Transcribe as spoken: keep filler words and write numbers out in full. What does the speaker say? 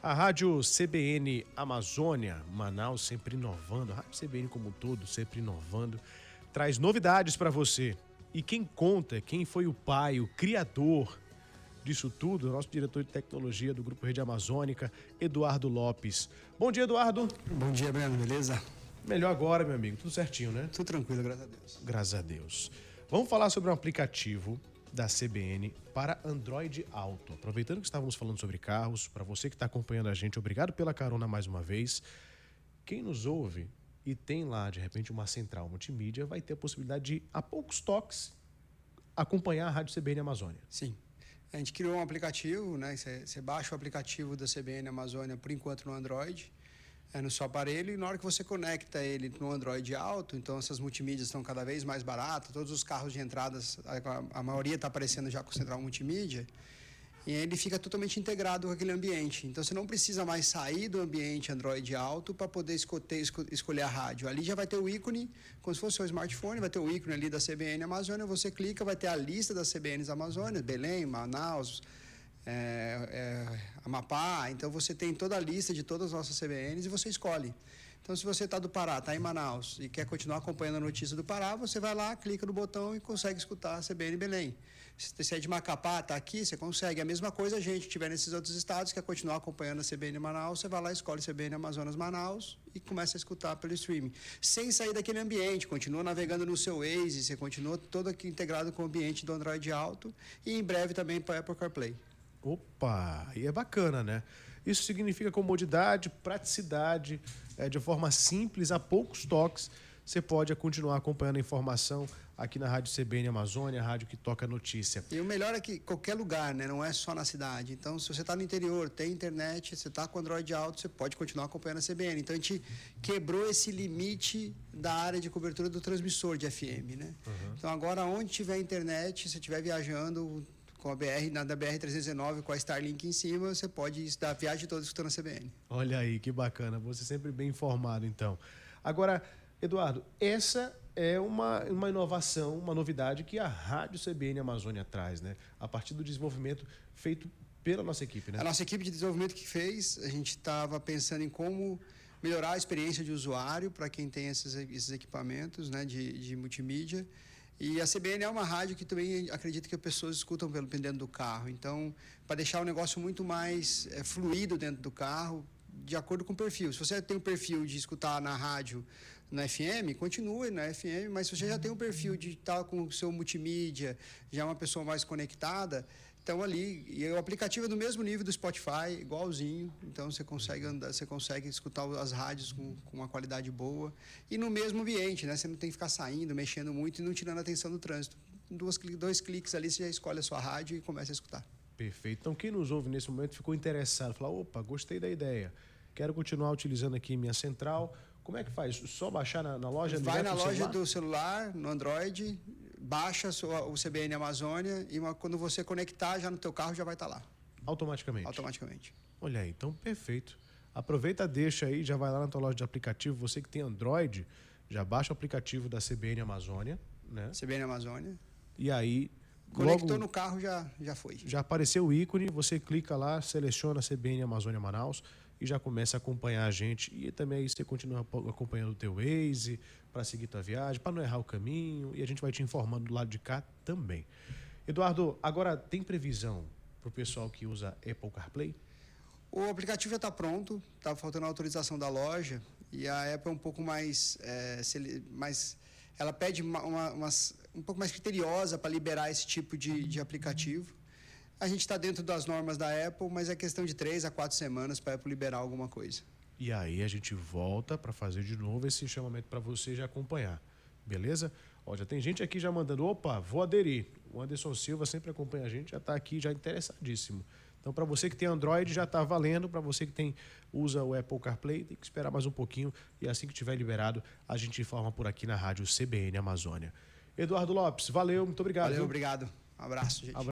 A Rádio C B N Amazônia, Manaus, sempre inovando. A Rádio C B N como um todo, sempre inovando. Traz novidades para você. E quem conta, quem foi o pai, o criador disso tudo, o nosso diretor de tecnologia do Grupo Rede Amazônica, Eduardo Lopes. Bom dia, Eduardo. Bom dia, Breno, beleza? Melhor agora, meu amigo. Tudo certinho, né? Tudo tranquilo, graças a Deus. Graças a Deus. Vamos falar sobre um aplicativo da C B N para Android Auto. Aproveitando que estávamos falando sobre carros, para você que está acompanhando a gente, obrigado pela carona mais uma vez. Quem nos ouve e tem lá, de repente, uma central multimídia, vai ter a possibilidade de, a poucos toques, acompanhar a Rádio C B N Amazônia. Sim. A gente criou um aplicativo, né? Você baixa o aplicativo da C B N Amazônia, por enquanto, no Android, é no seu aparelho, e na hora que você conecta ele no Android Auto, então essas multimídias estão cada vez mais baratas, todos os carros de entradas, a, a maioria está aparecendo já com central multimídia, e ele fica totalmente integrado com aquele ambiente. Então você não precisa mais sair do ambiente Android Auto para poder escolher, escolher a rádio. Ali já vai ter o ícone, como se fosse o seu smartphone, vai ter o ícone ali da C B N Amazônia, você clica, vai ter a lista das C B Ns Amazônia, Belém, Manaus, É, é, Amapá. Então você tem toda a lista de todas as nossas C B Ns e você escolhe. Então, se você está do Pará, está em Manaus e quer continuar acompanhando a notícia do Pará, você vai lá, clica no botão e consegue escutar a C B N Belém. Se você é de Macapá, está aqui, você consegue. A mesma coisa a gente tiver nesses outros estados, quer continuar acompanhando a C B N Manaus, você vai lá, escolhe C B N Amazonas Manaus e começa a escutar pelo streaming. Sem sair daquele ambiente, continua navegando no seu Waze, você continua todo aqui integrado com o ambiente do Android Auto e em breve também para a Apple CarPlay. Opa, e é bacana, né? Isso significa comodidade, praticidade, é, de forma simples, a poucos toques, você pode continuar acompanhando a informação aqui na Rádio C B N Amazônia, a rádio que toca notícia. E o melhor é que qualquer lugar, né? Não é só na cidade. Então, se você está no interior, tem internet, você está com Android Auto, você pode continuar acompanhando a C B N. Então, a gente quebrou esse limite da área de cobertura do transmissor de F M, né? Uhum. Então, agora, onde tiver internet, se estiver viajando com a B R, na da B R trezentos e dezenove, com a Starlink em cima, você pode dar a viagem toda escutando a C B N. Olha aí, que bacana. Você sempre bem informado, então. Agora, Eduardo, essa é uma, uma inovação, uma novidade que a Rádio C B N Amazônia traz, né? A partir do desenvolvimento feito pela nossa equipe, né? A nossa equipe de desenvolvimento que fez, a gente estava pensando em como melhorar a experiência de usuário para quem tem esses, esses equipamentos, né, de, de multimídia. E a C B N é uma rádio que também acredito que as pessoas escutam pelo dentro do carro. Então, para deixar o negócio muito mais é, fluido dentro do carro, de acordo com o perfil. Se você tem um perfil de escutar na rádio, na F M, continue na F M, mas se você já tem um perfil de estar com o seu multimídia, já é uma pessoa mais conectada, então ali, e o aplicativo é do mesmo nível do Spotify, igualzinho, então você consegue andar, você consegue escutar as rádios com, com uma qualidade boa e no mesmo ambiente, né? Você não tem que ficar saindo, mexendo muito e não tirando a atenção do trânsito. Duas, dois cliques ali, você já escolhe a sua rádio e começa a escutar. Perfeito. Então, quem nos ouve nesse momento ficou interessado, falou, opa, gostei da ideia, quero continuar utilizando aqui minha central. Como é que faz? Só baixar na, na loja? Vai na loja celular? do celular, no Android, baixa o C B N Amazônia e uma, quando você conectar já no teu carro já vai estar lá. Automaticamente? Automaticamente. Olha aí, então perfeito. Aproveita, deixa aí, já vai lá na tua loja de aplicativo. Você que tem Android, já baixa o aplicativo da C B N Amazônia, né? C B N Amazônia. E aí... Conectou logo, no carro, já, já foi. Já apareceu o ícone, você clica lá, seleciona C B N Amazônia Manaus e já começa a acompanhar a gente. E também aí você continua acompanhando o teu Waze para seguir tua viagem, para não errar o caminho. E a gente vai te informando do lado de cá também. Eduardo, agora tem previsão para o pessoal que usa Apple CarPlay? O aplicativo já está pronto, está faltando a autorização da loja. E a Apple é um pouco mais... É, mais ela pede uma, uma, umas, um pouco mais criteriosa para liberar esse tipo de, de aplicativo. A gente está dentro das normas da Apple, mas é questão de três a quatro semanas para a Apple liberar alguma coisa. E aí a gente volta para fazer de novo esse chamamento para você já acompanhar, beleza? Ó, já tem gente aqui já mandando, opa, vou aderir. O Anderson Silva sempre acompanha a gente, já está aqui já interessadíssimo. Então, para você que tem Android, já está valendo. Para você que tem, usa o Apple CarPlay, tem que esperar mais um pouquinho. E assim que tiver liberado, a gente informa por aqui na rádio C B N Amazônia. Eduardo Lopes, valeu, muito obrigado. Valeu, obrigado. Um abraço, gente.